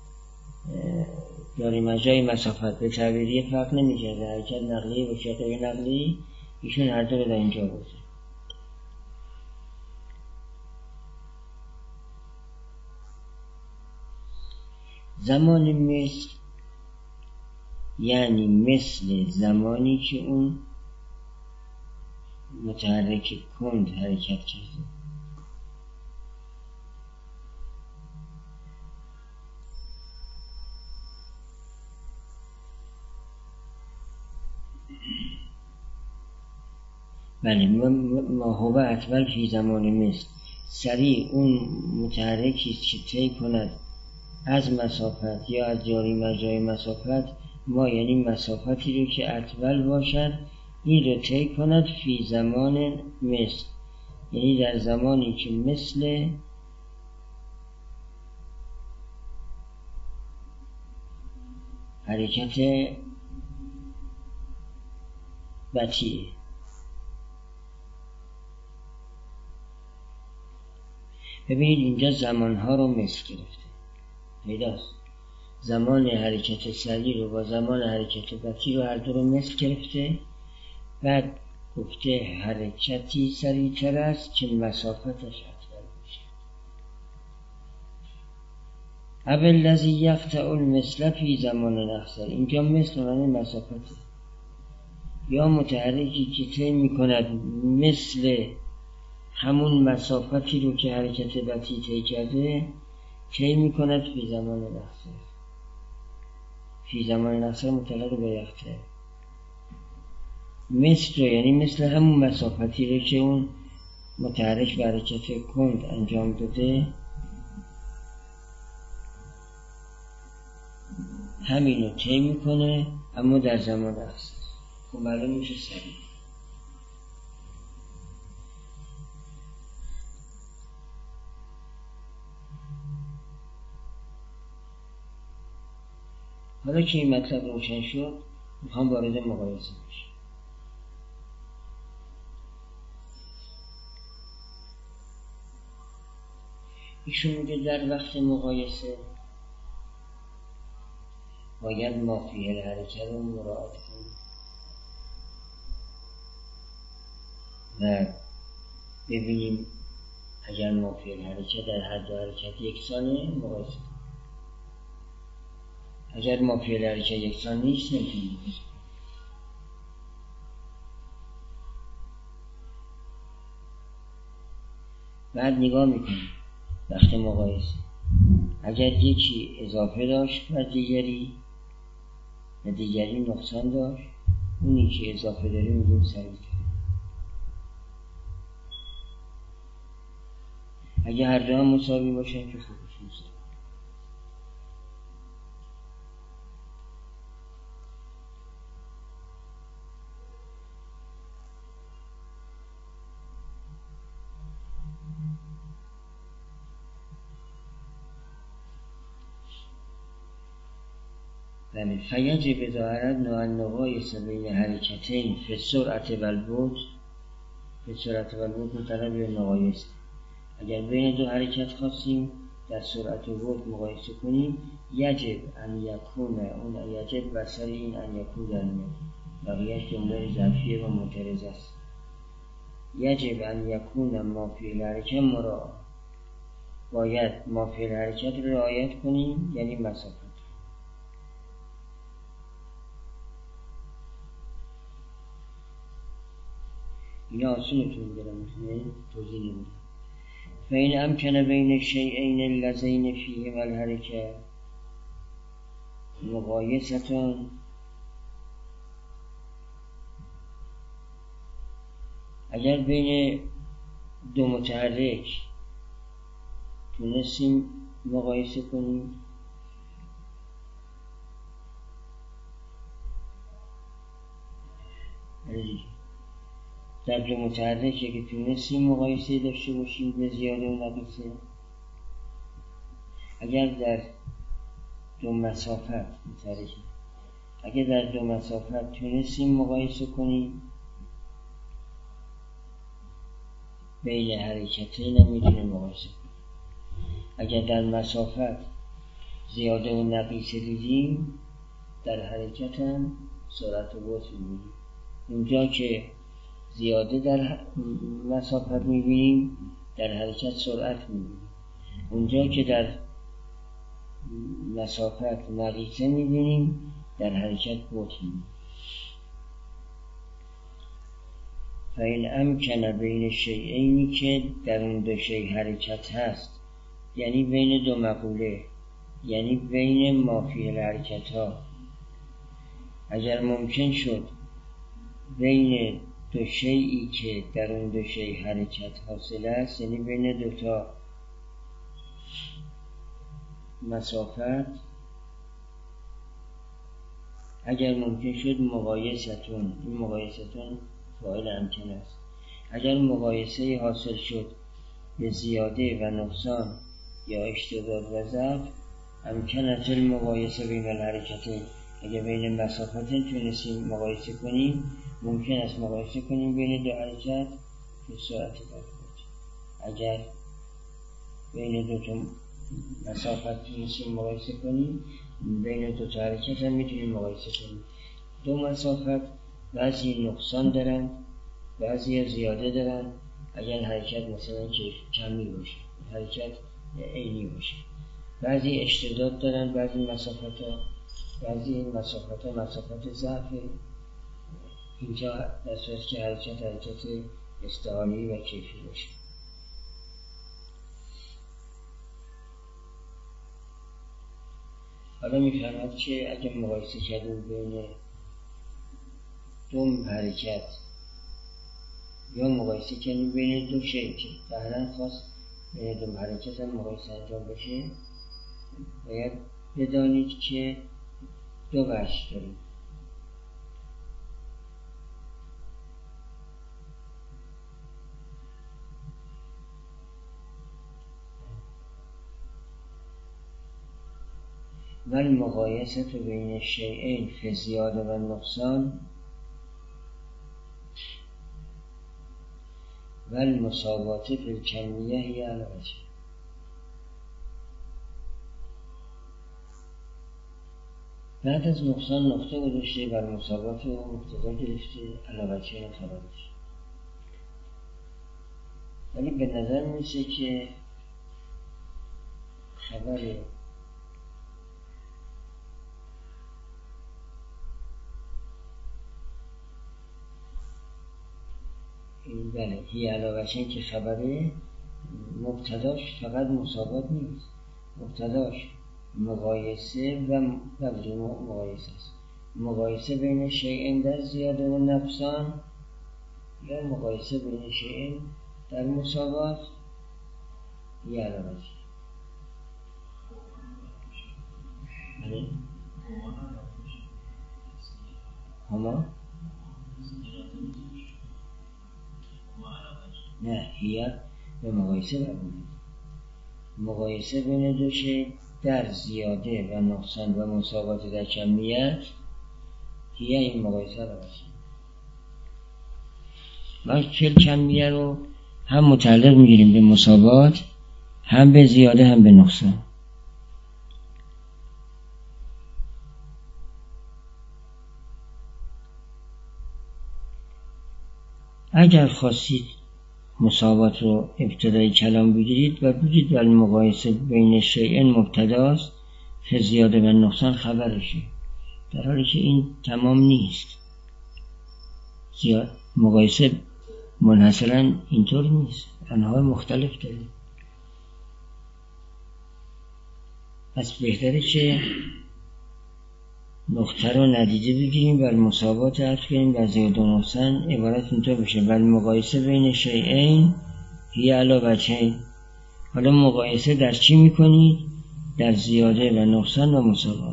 جاری مجرای مسافت، به تعبیری فرق نمی‌کرده حرکت نقلی باشه غیر نقلی، ایشون هر دو رو در اینجا بوده. زمان مثل یعنی مثل زمانی که اون متحرک کند حرکت کرده. بله ما هو اطول فی زمان مثل، سریع اون متحرکی است که طی کند از مسافت یا از جاری مجرای مسافت، ما یعنی مسافتی رو که اطول باشد این رو طی کند فی زمان مثل، یعنی در زمانی که مثل حرکت بطیئه. ببینید اینجا زمانها رو مثل گرفته، پیداست. زمان حرکت سریع رو با زمان حرکت بطیء رو هر دو رو مثل گرفته. بعد گفته حرکتی سریعتر است که مسافتش اطول باشه. اول الذی یقطع المثل فی زمان اقصر، اینجا مثل معنی مسافته، یا متحرکی که طی میکند مثل همون مسافتی رو که حرکت بطیء طی کرده طی میکند فی زمان اقصر. فی زمان اقصر متعلق به یقطع. مثل یعنی مثل همون مسافتی رو که اون متحرک به حرکت کند انجام داده همین رو طی میکنه، اما در زمان اقصر. خب معلوم میشه سریع. حالا که این مطلب روشن شد میخوام وارد مقایسه بشم. ایشون میگه در وقت مقایسه باید ما فیه الحرکت رو مراعات کنیم و ببینیم اگر مافی الحرکه در هر دو حرکت یکسانه مقایسه کنیم. اگر مافی الحرکه یکسان نیست نمیتونیم مقایسه کنیم. بعد نگاه میکنیم وقت مقایسه اگر یکی اضافه داشت و دیگری و دیگری نقصان داشت، اونی که اضافه داره میگیم سریع کرد. اگه هر دو هم مساوی باشن که خوبش نیست. بله فیجب اذا اردنا ان نقایس بین حرکتین فی السرعة و البعد، فی السرعة و البعد مطلب به مقایسه. اگر بین دو حرکت خواستیم در سرعت و بعد مقایسه کنیم، یجب ان یکون، اون یجب بسر این ان یکون در میاد، بقیهش جمله ظرفیه و معترض است. یجب ان یکون ما فی الحرکه مراعا، باید ما فی الحرکت رو رعایت کنیم، یعنی مسافت. اینا آسونتون دارم میتونید توضیح نمیدم. فین امکن بین شیئین اللذین فیهما الحرکه مقایستون، اگر بین دو متحرک تونستیم مقایسه کنیم، در دو متحرکه که تونستیم مقایسه داشته باشیم به زیاده و نقیصه، اگر در دو مسافت متحرکه اگر در دو مسافت تونستیم مقایسه کنیم، بین حرکتین هم میتونیم مقایسه کنیم. اگر در مسافت زیاده و نقیصه دیدیم، در حرکت هم سرعت و بعد میبینیم. اونجا که زیاده در مسافت میبینیم، در حرکت سرعت میبینیم. اونجا که در مسافت نقیصه میبینیم، در حرکت بعد میبینیم. فإن امکن بین شیئینی که در اون دو شیء حرکت هست، یعنی بین دو مقوله، یعنی بین ما فی الحرکت ها، اگر ممکن شد بین دو شیئی که در اون دو شیء حرکت حاصل است، یعنی بین دو تا مسافت، اگر ممکن شد مقایستون، این مقایستون فاعل امکن است، اگر مقایسه حاصل شد به زیاده و نقصان یا اشتداد و ضعف، امکنت المقایسه بین الحرکتین، اگر بین مسافتین تونستیم مقایسه کنیم، ممکن است مقایسه کنیم بین دو حرکت به سرعت برخورد. اگر بین دو تا مسافت تونستیم مقایسه کنیم، بین دو تا حرکت هم میتونیم مقایسه کنیم. دو مسافت بعضی نقصان دارن، بعضی زیاده دارن. اگر حرکت مثلا کمی باشه، حرکت عینی باشه، بعضی اشتداد دارن، بعضی مسافت ها، بعضی مسافت ها مسافت ضعفه. اینجا در صورت که حرکت حرکت استعاری و کیفی باشه. حالا میفهمد که اگر مقایسه کردیم بین دو حرکت یا مقایسه کردیم بین دو شیء که ظاهراً خواست بین دو حرکت هم مقایسه انجام بشه، باید بدانید که دو وجه داریم. ولی مقایسه بین شیئین فی زیاده و نقصان ولی مساوات فی الکمیه هی الوجه. بعد از نقصان نقطه گذاشته، بر مساوات و مقتضا گرفته، الوجه خبرش. ولی به نظر میشه که خبر این بله هی علاوه که خبره مبتداش فقط مساوات نیست، مبتداش مقایسه و بله مقایسه است، مقایسه بین شیئین در زیاده و نقصان یا مقایسه بین شیئین در مساوات یا علاوه بله هما نه هی به مقایسه برمونید، مقایسه بین دو شی در زیاده و نقصان و مساوات در کمیت هی این مقایسه رو باشه. ما کل کمیه رو هم متعلق میگیریم به مساوات، هم به زیاده هم به نقصان. اگر خواستید مساوات رو ابتدای کلام بگیرید و بگید ولی مقایسه بین شیئین مبتداست که زیاده و نقصان خبرشه، در حالی که این تمام نیست. زیاد مقایسه منحصرا اینطور نیست، انواع مختلف داره. پس بهتره که نقطه رو ندیده بگیریم و مساوات عرض کنیم و زیاده و نقصان عبارت اینطور بشه ولی مقایسه بین شیئین هی علی وجهین. حالا مقایسه در چی میکنید؟ در زیاده و نقصان و مساوات.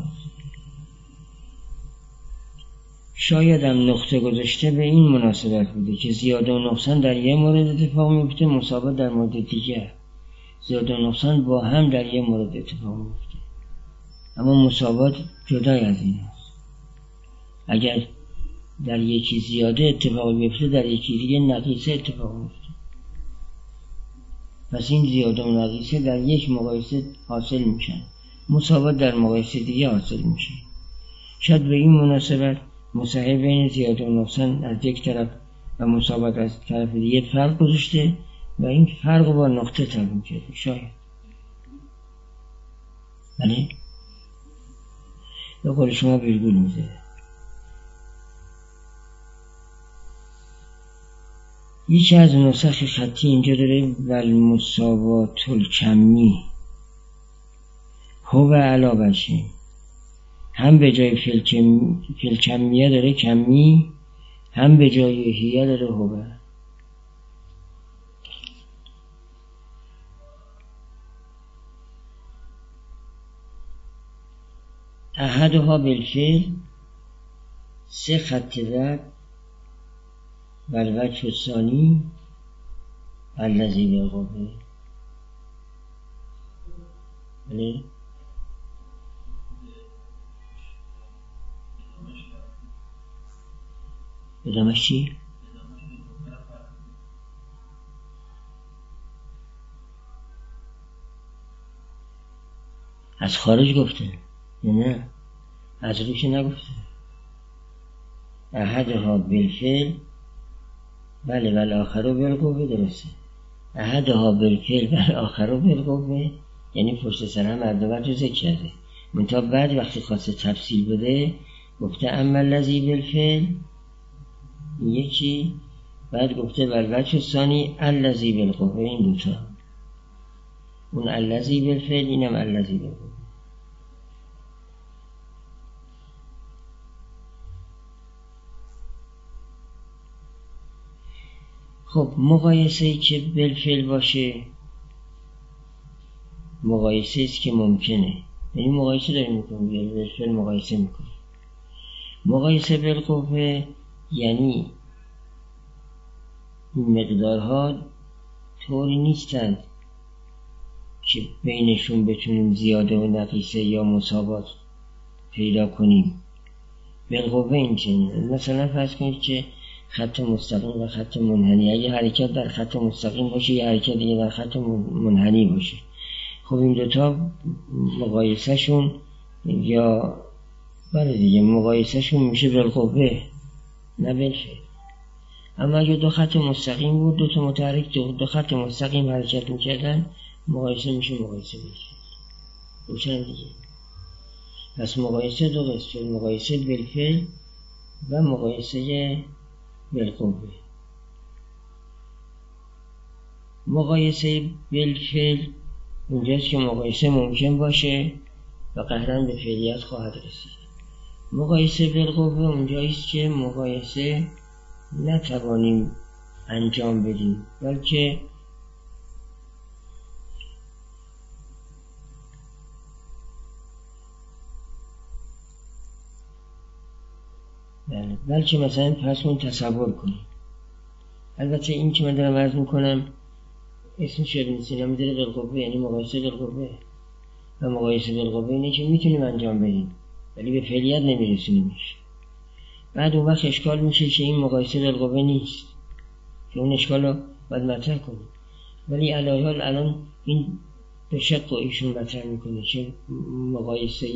شاید هم نقطه گذاشته به این مناسبت بوده که زیاده و نقصان در یه مورد اتفاق میفته، مساوات در مورد دیگر. زیاده و نقصان با هم در یه مورد اتفاق میفته، اما مساوات جدای از این است. اگر در یکی زیاده اتفاق بیفته در یکی دیگه نقیصه اتفاق میفته. پس این زیاده و نقیصه در یک مقایسه حاصل میشن، مساوات در مقایسه دیگه حاصل میشه. شاید به این مناسبت مساوی بین زیاده و نقصان از یک طرف و مساوات از طرف دیگه فرق گذاشته و این فرق با نقطه تعیین کرده. شاید ولی به قول شما ویرگول میذاره. یکی از نسخ خطی اینجا داره والمساوات الکمی هو علی وجهین، هم به جای فیل کمیه داره کمی، هم به جای هیه داره هو. احدها بالفعل سه خط رد و الوجه الثانی الذی بالقوه. بله ادامش چی؟ از خارج گفته؟ نه از روی که نگفته. احدها بالفعل بله ولی آخر بالقوه درسته. احدها بالفعل ولی آخر بالقوه یعنی پشت سر هم هر دو وجه ذکر کرده، منتها بعد وقتی خواسته تفصیل بده گفته اما الذی بالفعل یکی، بعد گفته والوجه الثانی الذی بالقوه. این دوتا، اون الذی بالفعل اینم الذی بالقوه. خب مقایسه‌ای که بالفعل باشه مقایسه است که ممکنه، یعنی مقایسه داریم میکنیم بالفعل مقایسه میکنیم. مقایسه بالقوه یعنی این مقدارها طوری نیستند که بینشون بتونیم زیاده و نقیصه یا مساوات پیدا کنیم. بالقوه این چنین، مثلا فرض کنید که خط مستقیم و خط منحنی، اگه حرکت در خط مستقیم باشه یا حرکت دیگه در خط منحنی باشه، خب این دوتا مقایسه شون یا برای دیگه مقایسه شون میشه بالقوه نه بالفعل. اما اگه دو خط مستقیم بود، دو تا متحرک دو, دو خط مستقیم حرکت میکردن، مقایسه میشه مقایسه بالفعل. روشن دیگه. پس مقایسه دو قسمه، مقایسه بالفعل و مقایسه بالقوه. مقایسه بالفعل اونجاست که مقایسه ممکن باشه و قهراً به فعلیت خواهد رسید. مقایسه بالقوه اونجاییست که مقایسه نتوانیم انجام بدیم، بلکه بله بلکه مثلا پس اون تصور کنیم. البته این که من دارم عرض میکنم اسمش ابن سینا میذاره بالقوه، یعنی مقایسه بالقوه، و مقایسه بالقوه اینه که میتونیم انجام بدیم ولی به فعلیت نمیرسونیمش. بعد اون وقت اشکال میشه که این مقایسه بالقوه نیست، که اون اشکال رو باید مطرح کنیم. ولی علی حال الان این به شق ایشون مطرح میکنه که مقایسه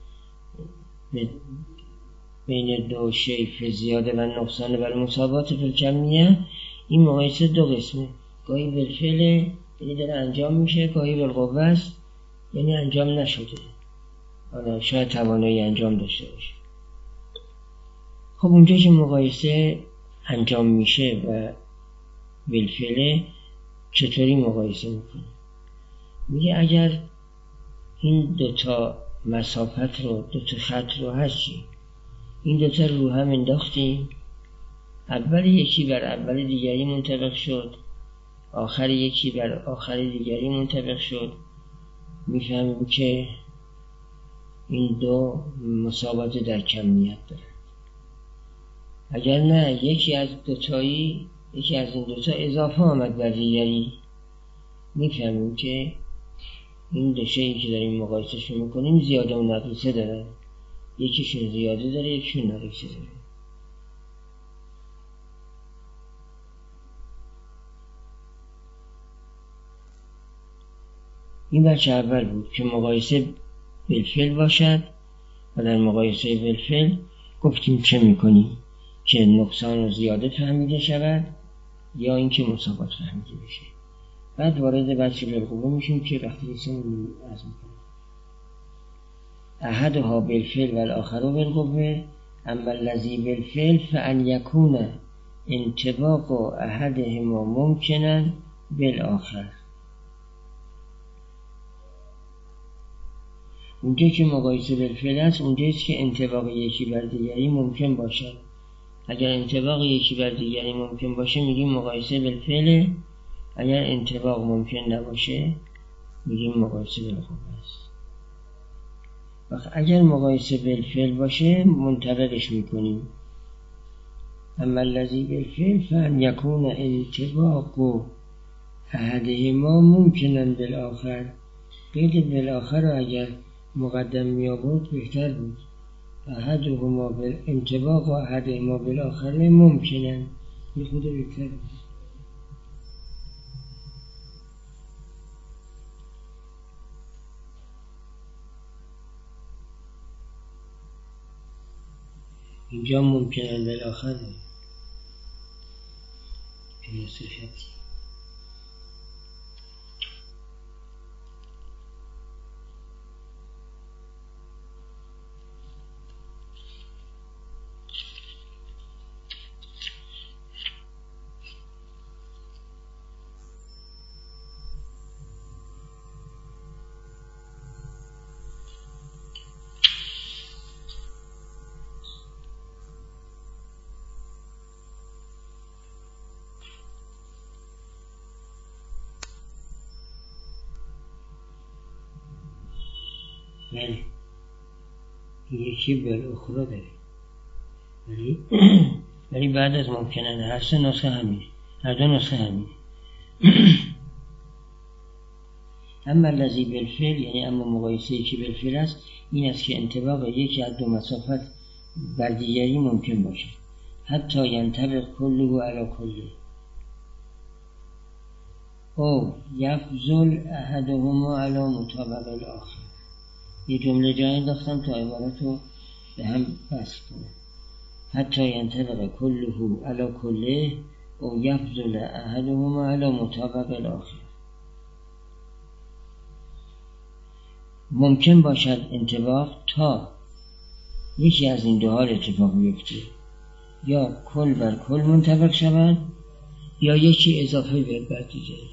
بین دو شیء زیاده و نقصان و مساوات فی الکمیه، این مقایسه دو قسمه، گاهی بالفعل یعنی داره انجام میشه، گاهی بالقوه است یعنی انجام نشده، حالا شاید توانایی انجام داشته باشه. خب اونجا که مقایسه انجام میشه و بالفعل، چطوری مقایسه میکنه؟ میگه اگر این دوتا مسافت رو، دوتا خط رو هرچی این دوتا رو هم انداختیم، اول یکی بر اول دیگری منطبق شد، آخر یکی بر آخر دیگری منطبق شد، میفهمیم که این دو مساوات در کمیت دارن. اگر نه یکی از دوتایی یکی از این دوتا اضافه آمد بر دیگری، میفهمیم که این دو شیئی که داریم مقایسهشون میکنیم زیاده و نقیصه دارن، یکیشون زیاده داره یکیشون نقیصه داره. این بچه اول بود که مقایسه بالفعل باشد و در مقایسه بالفعل گفتیم چه میکنیم که نقصان و زیاده فهمیده شود یا اینکه مساوات فهمیده بشه. بعد وارد بچه بالقوه میشیم که وقتی اسمون از میکنیم احدها بالفعل و الاخر بالقوه، اما الذی بالفعل فان یکون انطباق احدهما ممکنا بالاخر. اونجا که مقایسه بالفعل است اونجاست که انطباق یکی بر دیگری ممکن باشد. اگر انطباق یکی بر دیگری ممکن باشه میگیم مقایسه بالفعل، اگر انطباق ممکن نباشه میگیم مقایسه بالقوه است. وقت اگر مقایسه بالفعل باشه منطبقش میکنیم، اما الذی بالفعل فان یکون انطباق احدهما ممکنا بالاخر. قید بالاخر رو اگر مقدم می آورد بهتر بود. احدهما بالانطباق و احدهما بالاخر ممکنا، یه خود بهتر بود. اینجا ممکنه بالاخره این صفتی. بله یکی بالاخره داره، ولی ولی بعد از ممکنه هر سه نسخه همینه، هر دو نسخه همینه. اما الذی بالفعل یعنی اما مقایسه یکی بالفعل است، این است که انطباق یکی از دو مسافت بر دیگری ممکن باشه، حتی ینطبق کله علی کله او یفضل احدهما علی مطابق الاخر. یه جمله جایی انداختم تا عبارت رو به هم بسط کنم. حتی ینطبق کله علی کله او یفضل احدهما علی مطابق الاخر. ممکن باشد انطباق تا یکی از این دو حال اتفاق بیفته، یا کل بر کل منطبق شود یا یکی اضافه بیاد بر دیگری.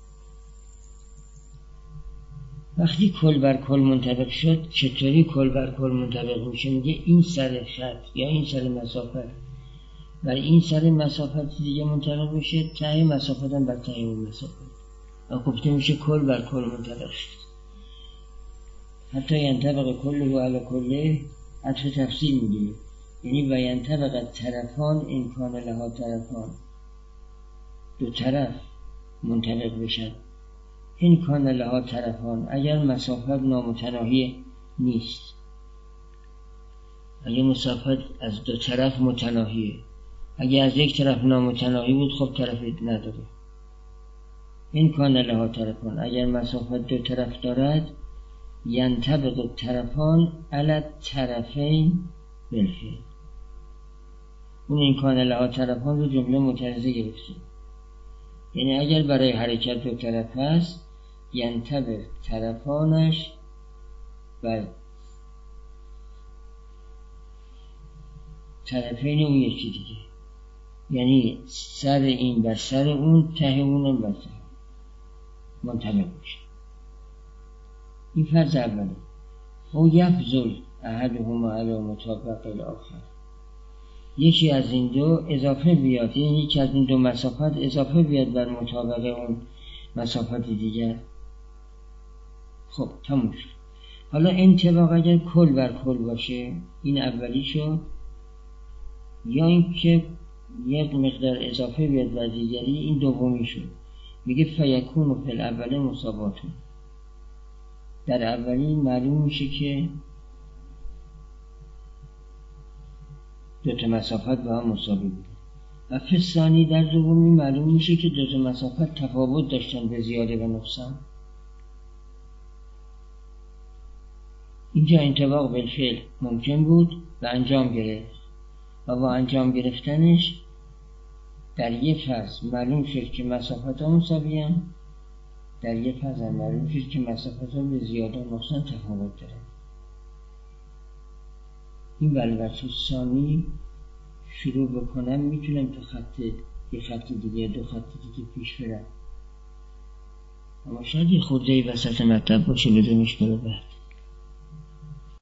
وقتی کل بر کل منطبق شد، چطوری کل بر کل منطبق میشه؟ میگه این سر خط یا این سر مسافت بر این سر مسافت دیگه منطبق میشه، ته مسافت هم بر ته اون مسافت، و گفته میشه کل بر کل منطبق شد. حتی ینطبق کله علی کله عطف تفصیل میگه، یعنی و ینطبق طرفان این کان لها طرفان، دو طرف منطبق بشن. این کان لها طرفان اگر مسافت نامتناهی نیست، اگر مسافت از دو طرف متناهیه، اگر از یک طرف نامتناهی بود خب طرفی نداره. این کان لها طرفان اگر مسافت دو طرف دارد، ینطبق طرفان علی طرفین بالفعل. اون این کان لها طرفان رو جمله معترضه گرفتیم، یعنی اگر برای حرکت دو طرف هست، ینطبق طرفانش بر طرفین اون یکی دیگه، یعنی سر این بر سر اون، ته اونم بر ته منطبق میشه. این فرض اولی. او یفضل احدهما علی مطابق الاخر، یکی از این دو اضافه بیاد، یعنی یکی از این دو مسافت اضافه بیاد بر مطابق اون مسافت دیگر. خب تموم شد. حالا انطباق اگر کل بر کل باشه، این اولی شد، یا این که یک مقدار اضافه بیاد بر دیگری، این دومی شد. میگه فیکون فی الاول مساواتون. در اولی معلوم میشه که دو تا مسافت با هم مساوی بودن، و فی الثانی در دومی معلوم میشه که دو تا مسافت تفاوت داشتن به زیاده و نقصان. اینجا انطباق بالفعل ممکن بود و انجام گرفت، و با انجام گرفتنش در یک فاز معلوم شد که مسافت ها مساوی هم، در یک فاز هم معلوم شد که مسافت ها به زیاده و نقصان تفاوت داره. این بلوچه ثانی شروع بکنم میتونم تو خط یک خط دیگه دو خط دیگه پیش برم، اما شاید یه خورده وسط مطلب باشه بدونش برو بعد.